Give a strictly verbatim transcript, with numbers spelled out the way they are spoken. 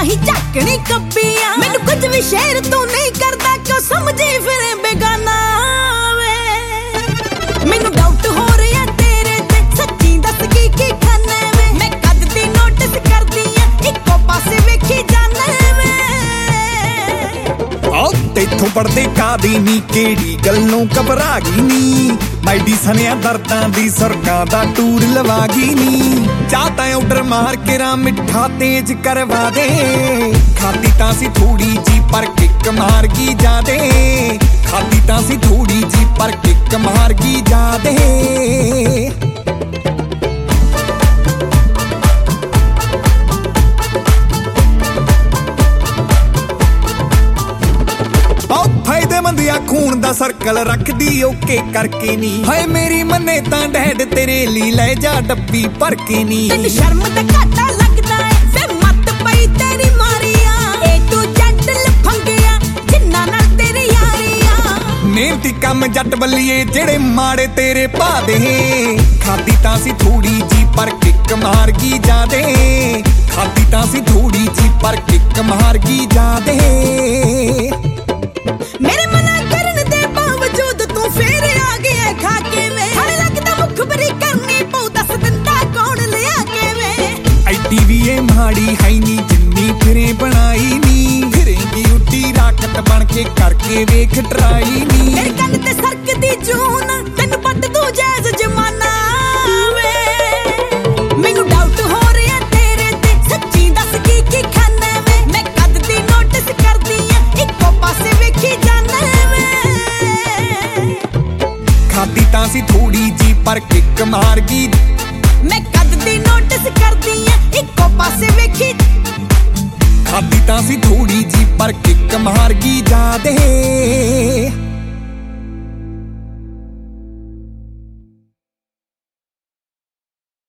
ਨਹੀਂ ਝਾਕਣੀ ਕੱਬੀਆਂ ਮੈਨੂੰ ਕੁਝ ਵੀ ਸ਼ੇਰ ਤੂੰ ਨਹੀਂ ਕਰਦਾ ਕਿਉਂ ਸਮਝੀ ਫਿਰ ਬੇਗਾਨਾ ਵੇ ਮੈਨੂੰ ਡਾਊਟ ਹੋ ਰਿਹਾ ਤੇਰੇ ਤੇ ਸੱਚੀ ਦੱਸ ਕੀ ਕੀ ਖਾਨਾ ਵੇ ਮੈਂ ਕਦ ਦੀ ਨੋਟਿਸ ਕਰਦੀ ਆ ਇੱਕੋ ਪਾਸੇ ਵੇਖੀ ਜਾਣਾ ਵੇ ਆਹ ਤੇਥੋਂ ਪੜਦੇ ਕਾਦੀ ਨੀ ਕਿਹੜੀ ਗੱਲੋਂ ਘਬਰਾ ਗਈ ਨੀ ਮੈਡੀ ਸਨਿਆ ਦਰਦਾਂ ਦੀ ਸਰਕਾਂ ਦਾ ਟੂਰ ਲਵਾ ਗਈ ਨੀ ਚਾਹ ਤਾਂ ਆਰਡਰ ਮਾਰ ਕੇ ਰਾ ਮਿੱਠਾ ਤੇਜ਼ ਕਰਵਾ ਦੇ ਖਾਦੀ ਤਾਂ ਸੀ ਥੋੜੀ ਜੀ ਪਰ ਕਿੱਕ ਮਾਰ ਗਈ ਜਾਦੇ ਖਾਦੀ ਤਾਂ ਸੀ ਥੋੜੀ ਜੀ ਪਰ ਕਿੱਕ ਮਾਰ ਗਈ ਜਾਦੇ ਫਾਇਦੇਮੰਦ ਆ ਖੂਨ ਦਾ ਸਰਕਲ ਰੱਖਦੀ ਓਕੇ ਕਰਕੇ ਨੀ ਹਾਏ ਮੇਰੀ ਮੰਨੇ ਤਾਂ ਡੈਡ ਤੇਰੇ ਲਈ ਲੈ ਜਾ ਡੱਬੀ ਭਰ ਕੇ ਨੀ ਤੈਨੂੰ ਸ਼ਰਮ ਤੇ ਘਾਟਾ ਲੱਗਦਾ ਏ ਫੇ ਮੱਤ ਪਈ ਤੇਰੀ ਮਾਰੀਆਂ ਏ ਤੂੰ ਜੱਟ ਲਫੰਗਿਆ ਜਿੰਨਾ ਨਾਲ ਤੇਰੀ ਯਾਰੀਆਂ ਮਿਹਨਤੀ ਕੰਮ ਜੱਟ ਬੱਲੀਏ ਜਿਹੜੇ ਮਾੜੇ ਤੇਰੇ ਪਾ ਦੇ ਖਾਦੀ ਤਾਂ ਸੀ ਥੋੜੀ ਜੀ ਪਰ ਕਿੱਕ ਮਾਰ ਗਈ ਜਾਦੇ ਖਾਦੀ ਤਾਂ ਸੀ ਥੋੜੀ ਜੀ ਪਰ ਕਿੱਕ ਮਾਰ ਗਈ ਜਾਦੇ ਮੇਰੇ ਮਨਾ ਕਰਨ ਦੇ ਬਾਵਜੂਦ ਤੂੰ ਫੇਰ ਆ ਗਿਆ ਖਾ ਕੇ ਵੇ ਹਰ ਲੱਗਦਾ ਮੁਖਬਰੀ ਕਰਨੀ ਪਊ ਦੱਸ ਦਿੰਦਾ ਕੌਣ ਲਿਆ ਕੇ ਵੇ ਐਡੀ ਵੀ ਇਹ ਮਾੜੀ ਹੈ ਨੀ ਜਿੰਨੀ ਫਿਰੇ ਬਣਾਈ ਨੀ ਫਿਰੇਂਗੀ ਉੱਡੀ ਰਾਕਟ ਬਣ ਕੇ ਕਰਕੇ ਵੇਖ ਟਰਾਈ ਨੀ ਮੇਰੇ ਕੰਨ ਤੇ ਸਰਕਦੀ ਜੂਨ ਤੈਨੂੰ ਪੱਟ ਦੂ ਜੈਜ਼ ਜਮਾਨਾ ਵੇ ਮੈਨੂੰ ਡਾਊਟ ਹੋ ਰਿਹਾ ਤੇਰੇ ਤੇ ਸੱਚੀ ਦੱਸ ਕੀ ਕੀ ਖਾਨਾ ਵੇ ਮੈਂ ਕਦ ਦੀ ਨੋਟਿਸ ਕਰਦੀ ਆ ਇੱਕੋ ਪਾਸੇ ਵੇਖੀ ਜਾਣਾ ਵੇ ਖਾਦੀ ਤਾਂ ਸੀ ਥੋੜੀ ਜੀ ਪਰ ਕਿੱਕ ਮਾਰ ਗਈ ਮੈਂ ਕਦ ਦੀ ਨੋਟਿਸ ਕਰਦੀ ਆ ਇੱਕੋ ਪਾਸੇ ਵੇਖੀ ਖਾਦੀ ਤਾਂ ਸੀ ਥੋੜੀ ਜੀ ਪਰ ਕਿੱਕ ਮਾਰ ਗਈ ਜਾਦੇ